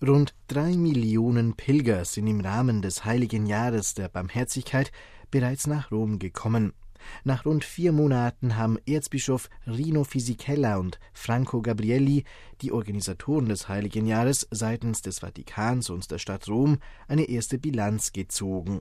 Rund 3 Millionen Pilger sind im Rahmen des Heiligen Jahres der Barmherzigkeit bereits nach Rom gekommen. Nach rund 4 Monaten haben Erzbischof Rino Fisichella und Franco Gabrielli, die Organisatoren des Heiligen Jahres, seitens des Vatikans und der Stadt Rom eine erste Bilanz gezogen.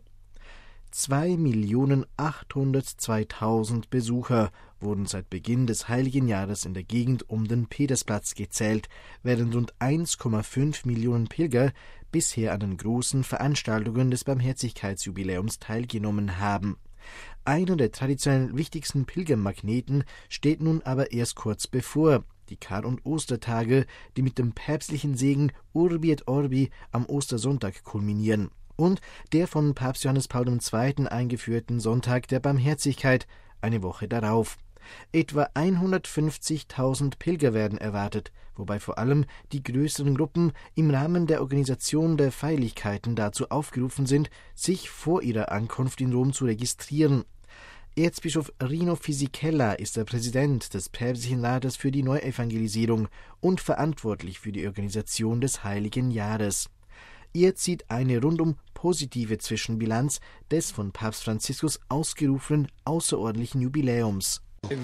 2.802.000 Besucher wurden seit Beginn des Heiligen Jahres in der Gegend um den Petersplatz gezählt, während rund 1,5 Millionen Pilger bisher an den großen Veranstaltungen des Barmherzigkeitsjubiläums teilgenommen haben. Einer der traditionell wichtigsten Pilgermagneten steht nun aber erst kurz bevor: die Kar- und Ostertage, die mit dem päpstlichen Segen Urbi et Orbi am Ostersonntag kulminieren, und der von Papst Johannes Paul II. Eingeführten Sonntag der Barmherzigkeit eine Woche darauf. Etwa 150.000 Pilger werden erwartet, wobei vor allem die größeren Gruppen im Rahmen der Organisation der Feierlichkeiten dazu aufgerufen sind, sich vor ihrer Ankunft in Rom zu registrieren. Erzbischof Rino Fisichella ist der Präsident des Päpstlichen Rates für die Neuevangelisierung und verantwortlich für die Organisation des Heiligen Jahres. Er zieht eine rundum positive Zwischenbilanz des von Papst Franziskus ausgerufenen außerordentlichen Jubiläums. Es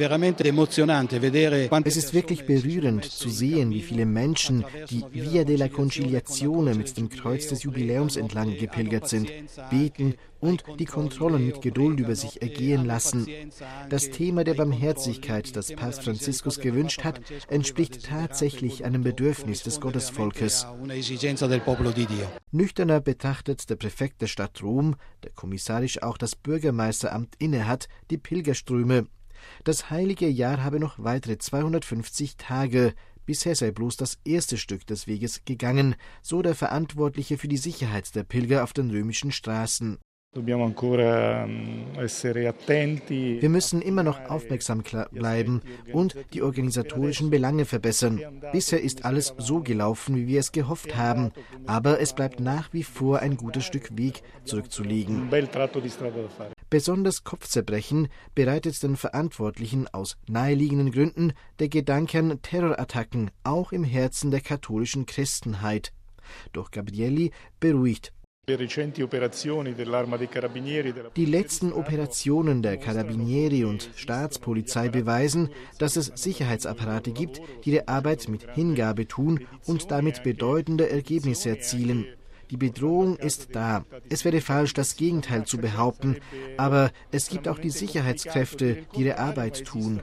ist wirklich berührend zu sehen, wie viele Menschen die Via della Conciliazione mit dem Kreuz des Jubiläums entlang gepilgert sind, beten und die Kontrollen mit Geduld über sich ergehen lassen. Das Thema der Barmherzigkeit, das Papst Franziskus gewünscht hat, entspricht tatsächlich einem Bedürfnis des Gottesvolkes. Nüchterner betrachtet der Präfekt der Stadt Rom, der kommissarisch auch das Bürgermeisteramt innehat, die Pilgerströme. Das Heilige Jahr habe noch weitere 250 Tage. Bisher sei bloß das erste Stück des Weges gegangen, so der Verantwortliche für die Sicherheit der Pilger auf den römischen Straßen. Wir müssen immer noch aufmerksam bleiben und die organisatorischen Belange verbessern. Bisher ist alles so gelaufen, wie wir es gehofft haben, aber es bleibt nach wie vor ein gutes Stück Weg zurückzulegen. Besonders Kopfzerbrechen bereitet den Verantwortlichen aus naheliegenden Gründen der Gedanke an Terrorattacken auch im Herzen der katholischen Christenheit. Doch Gabrielli beruhigt. Die letzten Operationen der Carabinieri und Staatspolizei beweisen, dass es Sicherheitsapparate gibt, die die Arbeit mit Hingabe tun und damit bedeutende Ergebnisse erzielen. Die Bedrohung ist da. Es wäre falsch, das Gegenteil zu behaupten, aber es gibt auch die Sicherheitskräfte, die ihre Arbeit tun.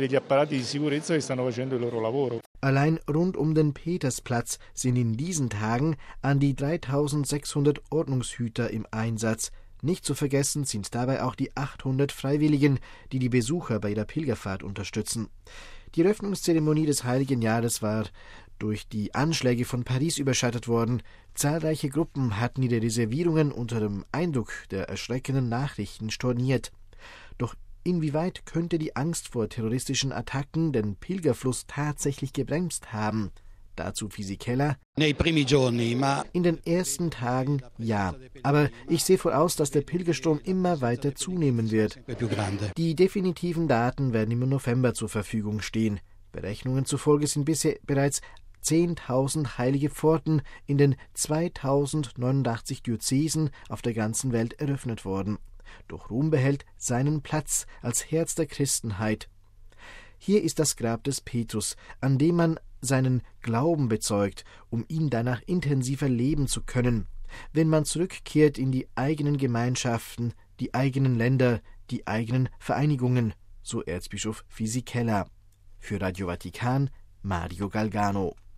Allein rund um den Petersplatz sind in diesen Tagen an die 3.600 Ordnungshüter im Einsatz. Nicht zu vergessen sind dabei auch die 800 Freiwilligen, die die Besucher bei der Pilgerfahrt unterstützen. Die Eröffnungszeremonie des Heiligen Jahres war durch die Anschläge von Paris überschattet worden. Zahlreiche Gruppen hatten ihre Reservierungen unter dem Eindruck der erschreckenden Nachrichten storniert. Doch inwieweit könnte die Angst vor terroristischen Attacken den Pilgerfluss tatsächlich gebremst haben? Dazu Fisichella: In den ersten Tagen ja, aber ich sehe voraus, dass der Pilgerstrom immer weiter zunehmen wird. Die definitiven Daten werden im November zur Verfügung stehen. Berechnungen zufolge sind bisher bereits 10.000 heilige Pforten in den 2.089 Diözesen auf der ganzen Welt eröffnet worden. Doch Rom behält seinen Platz als Herz der Christenheit. Hier ist das Grab des Petrus, an dem man seinen Glauben bezeugt, um ihn danach intensiver leben zu können. Wenn man zurückkehrt in die eigenen Gemeinschaften, die eigenen Länder, die eigenen Vereinigungen, so Erzbischof Fisichella. Für Radio Vatikan, Mario Galgano.